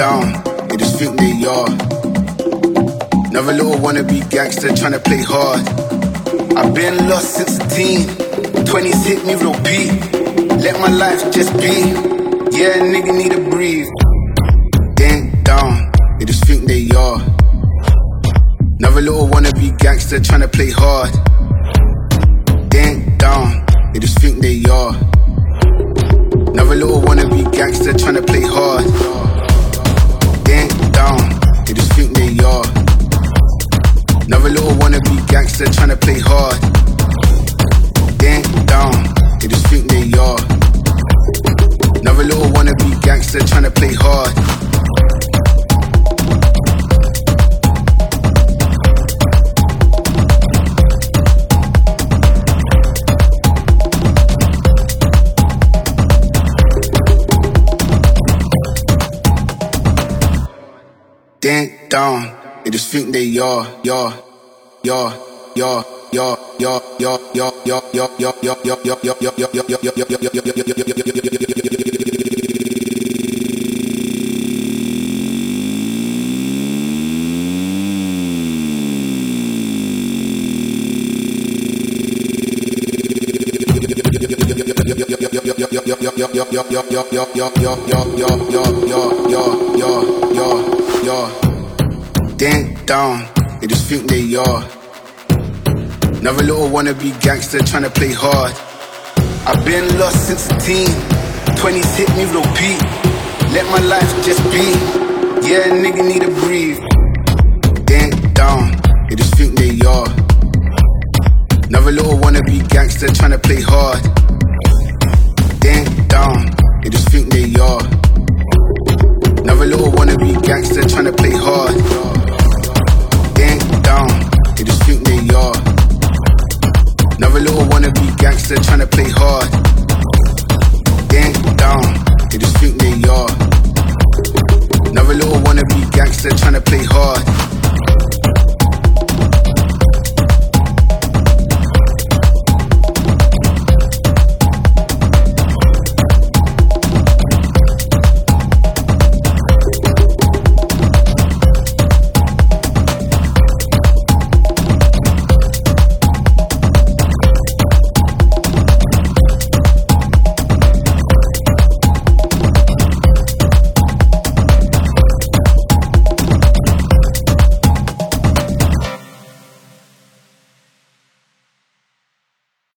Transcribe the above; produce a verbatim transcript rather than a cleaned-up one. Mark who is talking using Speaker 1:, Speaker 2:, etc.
Speaker 1: down, they just think they are. Another little wannabe gangster tryna play hard. I've been lost since a teen, twenties hit me real beat. Let my life just be, yeah, nigga need to breathe. They ain't down, they just think they are. Another little wannabe gangster tryna play hard. They ain't down, they just think they are. Another little wannabe gangster tryna play hard. They ain't down, they just think they are. Another little wannabe gangster tryna play hard. They ain't down, they just think they are. Another little wannabe gangster tryna play hard. They ain't down, they just think they are, yeah, yeah, yeah, yeah, yeah, yeah, yeah, yeah, yeah, yeah, yeah, yeah, yeah, yeah, yeah, yeah, yeah, yeah, yeah, They ain't down, they just think they are. Another little wannabe gangster tryna play hard. I've been lost since a teen, twenties hit me real beat. Let my life just be, yeah, nigga need to breathe. They ain't down, they just think they are. Another little wannabe gangster tryna play hard. They ain't down, they just think